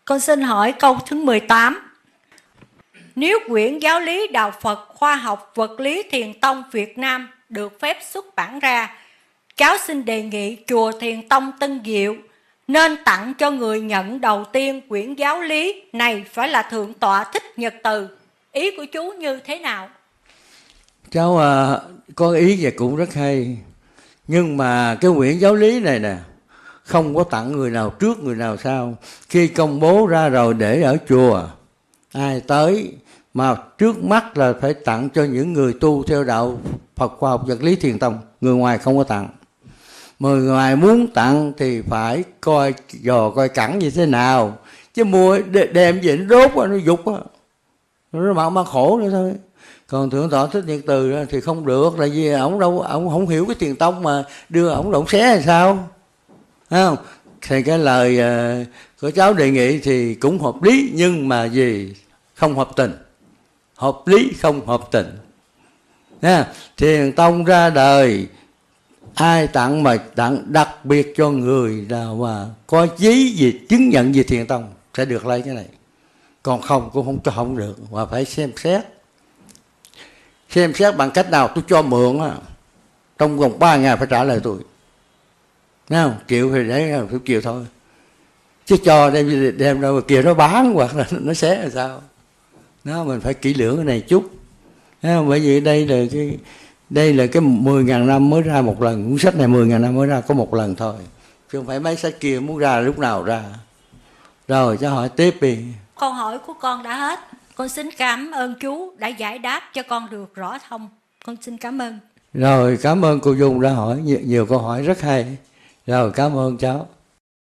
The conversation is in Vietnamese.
Con xin hỏi câu thứ 18. Nếu quyển giáo lý Đạo Phật Khoa học Vật lý Thiền Tông Việt Nam được phép xuất bản ra, cháu xin đề nghị chùa Thiền Tông Tân Diệu nên tặng cho người nhận đầu tiên quyển giáo lý này phải là Thượng tọa Thích Nhật Từ. Ý của chú như thế nào? Cháu có ý vậy cũng rất hay. Nhưng mà cái quyển giáo lý này nè, không có tặng người nào trước người nào sau. Khi công bố ra rồi để ở chùa, ai tới mà trước mắt là phải tặng cho những người tu theo đạo Phật Khoa học Vật lý Thiền Tông. Người ngoài không có tặng. Mà người ngoài muốn tặng thì phải coi dò coi cẳng như thế nào. Chứ mua đem về nó đốt nó dục nó mang khổ nữa thôi. Còn Thượng tọa Thích Nhật Từ thì không được, là vì ông không hiểu cái Thiền Tông mà đưa ông động xé hay sao? Thấy không? Thì cái lời của cháu đề nghị thì cũng hợp lý, nhưng mà gì? Không hợp tình. Hợp lý không hợp tình. Thiền Tông ra đời, ai tặng mà tặng đặc biệt cho người nào mà có giấy gì chứng nhận về Thiền Tông sẽ được lấy cái này. Còn không cũng không được, mà phải xem xét. Xem xét bằng cách nào? Tôi cho mượn trong vòng 3 ngày phải trả lời tôi. Thấy không? Chịu thì đấy, phải chịu thôi. Chứ cho đem đâu mà kia nó bán hoặc là nó xé là sao? Nó mình phải kỹ lưỡng cái này chút. Thấy không? Bởi vì đây là cái 10.000 năm mới ra một lần. Cuốn sách này 10.000 năm mới ra có một lần thôi. Chứ không phải mấy sách kia muốn ra lúc nào ra. Rồi cháu hỏi tiếp đi. Câu hỏi của con đã hết. Con xin cảm ơn chú đã giải đáp cho con được rõ thông. Con xin cảm ơn. Rồi cảm ơn cô Dung đã hỏi nhiều câu hỏi rất hay. Rồi cảm ơn cháu.